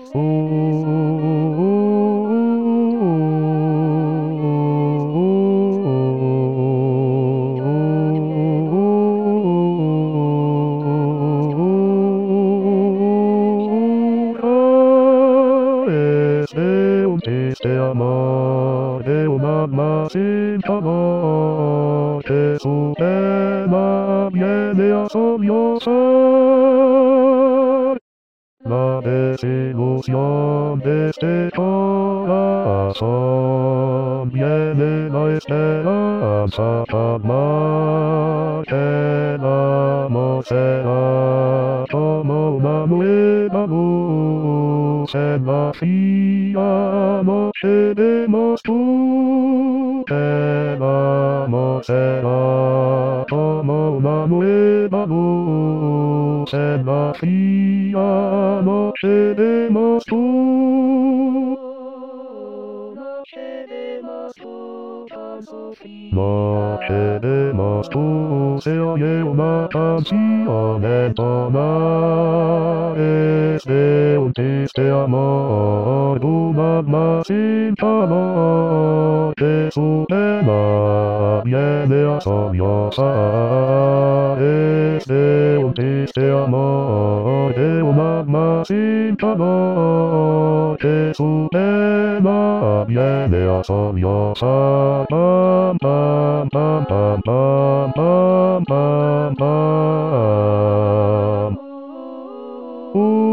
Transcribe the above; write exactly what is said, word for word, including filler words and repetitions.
Te amare una masita che su te ma viene a sollozar la desilusión de este corazón. Viene la esperanza calma que el amor será como una nueva luz en la fría noche vemos tú que el amor será como una nueva luz en la fría noche vemos tú. Noche vemos tú, se oye una canción entonar, es de un triste amor, una alma sin calor, que su pena viene a sollozar, es de un triste amor, de un alma sin calor, que su pena viene a sollozar. Pam, pam, pam, pam, pam, pam, pam, pam.